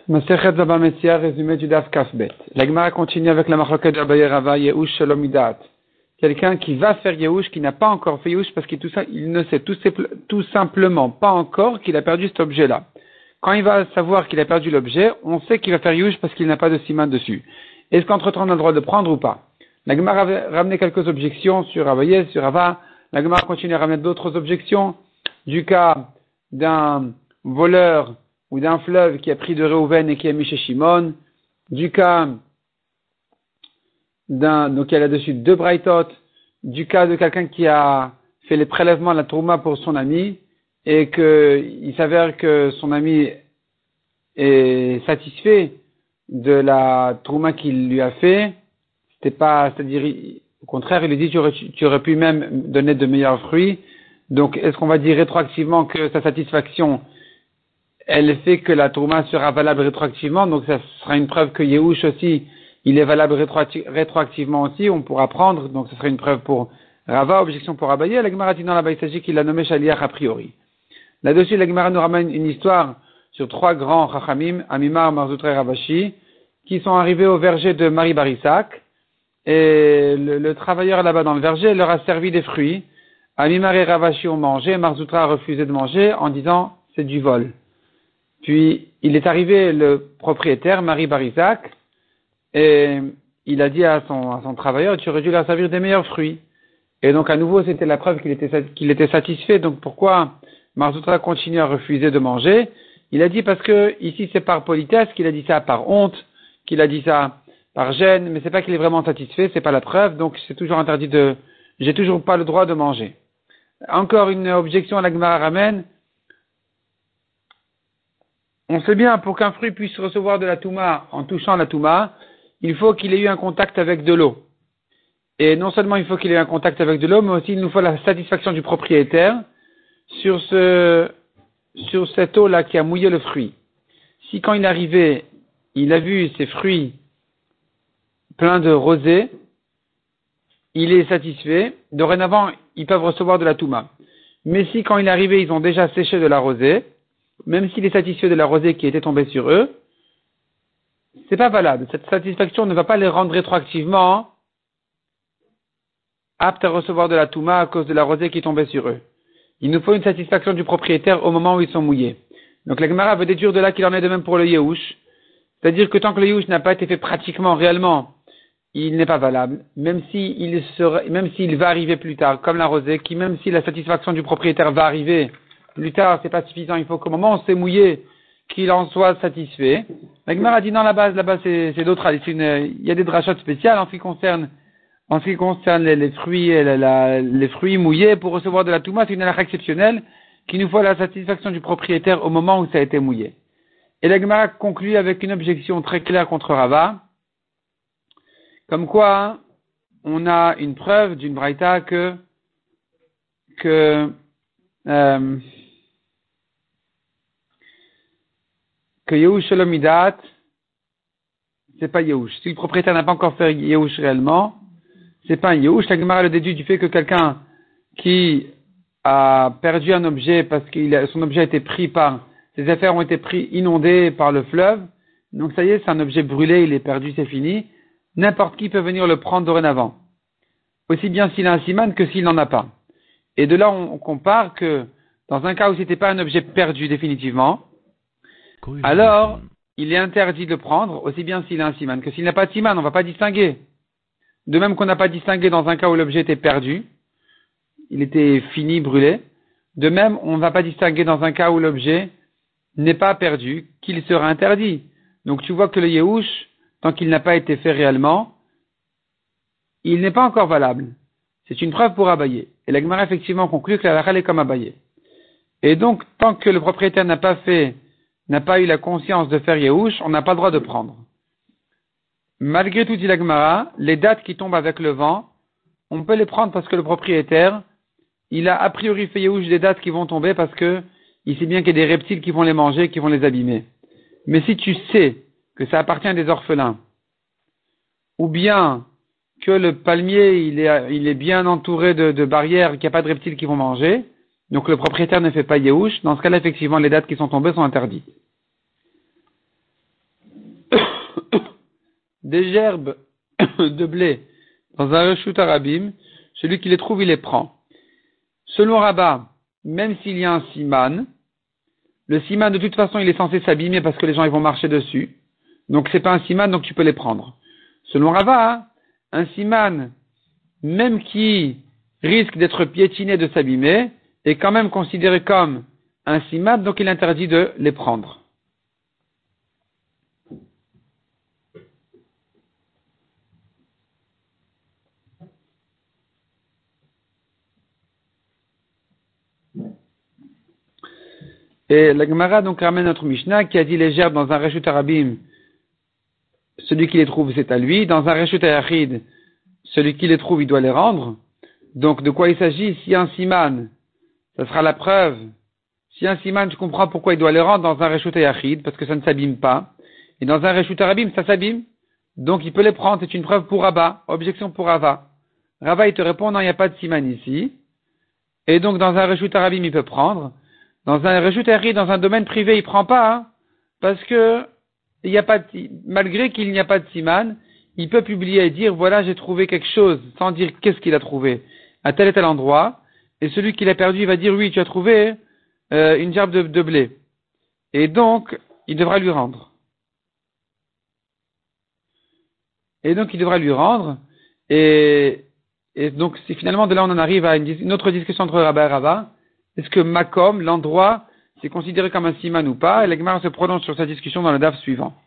Masechet Baba Metzia, résumé du Daf Kafbet. La Gemara continue avec la Machloket de Abaye Rava, Yehush Shalom Midat. Quelqu'un qui va faire Yehush, qui n'a pas encore fait Yehush, parce qu'il ne sait tout simplement pas encore qu'il a perdu cet objet-là. Quand il va savoir qu'il a perdu l'objet, on sait qu'il va faire Yehush parce qu'il n'a pas de siman dessus. Est-ce qu'entre-temps on a le droit de prendre ou pas? La Gemara avait ramené quelques objections sur Abaye, sur Rava. La Gemara continue à ramener d'autres objections du cas d'un voleur ou d'un fleuve qui a pris de Réhouven et qui a mis chez Shimon, du cas donc il y a là-dessus deux braïtot, du cas de quelqu'un qui a fait les prélèvements à la trouma pour son ami, et il s'avère que son ami est satisfait de la trouma qu'il lui a fait, c'est-à-dire, au contraire, il lui dit, tu aurais pu même donner de meilleurs fruits, donc est-ce qu'on va dire rétroactivement que sa satisfaction elle fait que la tourma sera valable rétroactivement, donc ça sera une preuve que Yehush aussi, il est valable rétroactivement aussi, on pourra prendre, donc ce serait une preuve pour Rava, objection pour Abaye. La Gemara dit non, là-bas il s'agit qu'il l'a nommé Shaliach a priori. Là-dessus, la Gemara nous ramène une histoire sur trois grands Chachamim, Amimar, Marzoutra et Ravashi, qui sont arrivés au verger de Marie Barissak, et le travailleur là-bas dans le verger leur a servi des fruits. Amimar et Ravashi ont mangé, Marzoutra a refusé de manger en disant c'est du vol. Puis, il est arrivé le propriétaire, Marie Barissak, et il a dit à son travailleur, tu aurais dû leur servir des meilleurs fruits. Et donc, à nouveau, c'était la preuve qu'il était satisfait. Donc, pourquoi Marzoutra continue à refuser de manger? Il a dit parce que, ici, c'est par politesse qu'il a dit ça, par honte, qu'il a dit ça par gêne, mais c'est pas qu'il est vraiment satisfait, c'est pas la preuve, donc c'est toujours interdit j'ai toujours pas le droit de manger. Encore une objection à la Gemara ramène. On sait bien, pour qu'un fruit puisse recevoir de la touma en touchant la touma, il faut qu'il ait eu un contact avec de l'eau. Et non seulement il faut qu'il ait eu un contact avec de l'eau, mais aussi il nous faut la satisfaction du propriétaire sur cette eau-là qui a mouillé le fruit. Si quand il est arrivé, il a vu ces fruits pleins de rosée, il est satisfait. Dorénavant, ils peuvent recevoir de la touma. Mais si quand il est arrivé, ils ont déjà séché de la rosée, même s'il est satisfait de la rosée qui était tombée sur eux, c'est pas valable. Cette satisfaction ne va pas les rendre rétroactivement aptes à recevoir de la touma à cause de la rosée qui tombait sur eux. Il nous faut une satisfaction du propriétaire au moment où ils sont mouillés. Donc la Gemara veut déduire de là qu'il en est de même pour le Yehush. C'est-à-dire que tant que le Yehush n'a pas été fait pratiquement, réellement, il n'est pas valable. Même s'il va arriver plus tard, comme la rosée, même si la satisfaction du propriétaire va arriver plus tard, c'est pas suffisant. Il faut qu'au moment où on s'est mouillé, qu'il en soit satisfait. La Gemara dit non, là-bas, c'est d'autres. Il y a des drachot spéciales en ce qui concerne les fruits, les fruits mouillés pour recevoir de la touma. C'est une halakha exceptionnelle qui nous faut la satisfaction du propriétaire au moment où ça a été mouillé. Et la Gemara conclut avec une objection très claire contre Rava. Comme quoi, on a une preuve d'une braïta que Yehush Shalom Midat, c'est pas Yehush. Si le propriétaire n'a pas encore fait Yehush réellement, c'est pas un Yehush. La Gemara le déduit du fait que quelqu'un qui a perdu un objet parce que son objet a été pris ses affaires ont été inondées par le fleuve. Donc ça y est, c'est un objet brûlé, il est perdu, c'est fini. N'importe qui peut venir le prendre dorénavant. Aussi bien s'il a un siman que s'il n'en a pas. Et de là, on compare que dans un cas où c'était pas un objet perdu définitivement, alors, il est interdit de le prendre, aussi bien s'il a un siman que s'il n'a pas de siman, on ne va pas distinguer. De même qu'on n'a pas distingué dans un cas où l'objet était perdu, il était fini, brûlé. De même, on ne va pas distinguer dans un cas où l'objet n'est pas perdu, qu'il sera interdit. Donc tu vois que le Yehush, tant qu'il n'a pas été fait réellement, il n'est pas encore valable. C'est une preuve pour Abaye. Et la Gemara effectivement conclut que la halakha est comme Abaye. Et donc, tant que le propriétaire n'a pas eu la conscience de faire Yehush, on n'a pas le droit de prendre. Malgré tout, dit la Gemara, les dattes qui tombent avec le vent, on peut les prendre parce que le propriétaire, il a priori fait Yehush des dattes qui vont tomber parce que il sait bien qu'il y a des reptiles qui vont les manger, qui vont les abîmer. Mais si tu sais que ça appartient à des orphelins, ou bien que le palmier, il est bien entouré de barrières, qu'il n'y a pas de reptiles qui vont manger, donc le propriétaire ne fait pas Yehush, dans ce cas-là, effectivement, les dates qui sont tombées sont interdites. des gerbes de blé dans un reshut arabim, celui qui les trouve, il les prend. Selon Rabat, même s'il y a un siman, le siman de toute façon il est censé s'abîmer parce que les gens ils vont marcher dessus. Donc c'est pas un siman, donc tu peux les prendre. Selon Rabat, un siman, même qui risque d'être piétiné de s'abîmer, est quand même considéré comme un siman, donc il est interdit de les prendre. Et la Gemara donc ramène notre Mishnah qui a dit les gerbes dans un reshut arabim, celui qui les trouve c'est à lui, dans un reshut ayachid, celui qui les trouve il doit les rendre. Donc de quoi il s'agit? Si un siman, ça sera la preuve. Si un siman, tu comprends pourquoi il doit les rendre dans un reshut ayachid, parce que ça ne s'abîme pas. Et dans un reshut arabim, ça s'abîme. Donc il peut les prendre, c'est une preuve pour Rabat. Objection pour Rava. Rava il te répond non, il n'y a pas de siman ici. Et donc dans un reshut arabim il peut prendre. Dans un reshut ayachid, dans un domaine privé, il prend pas, hein, parce que il y a pas de, malgré qu'il n'y a pas de siman, il peut publier et dire voilà j'ai trouvé quelque chose, sans dire qu'est-ce qu'il a trouvé, à tel et tel endroit. Et celui qui l'a perdu, il va dire oui tu as trouvé une gerbe de blé. Et donc il devra lui rendre. Et donc, si finalement de là on en arrive à une autre discussion entre Rabat et Rava, est-ce que Makom, l'endroit, c'est considéré comme un siman ou pas? Et la Gemara se prononce sur cette discussion dans le daf suivant.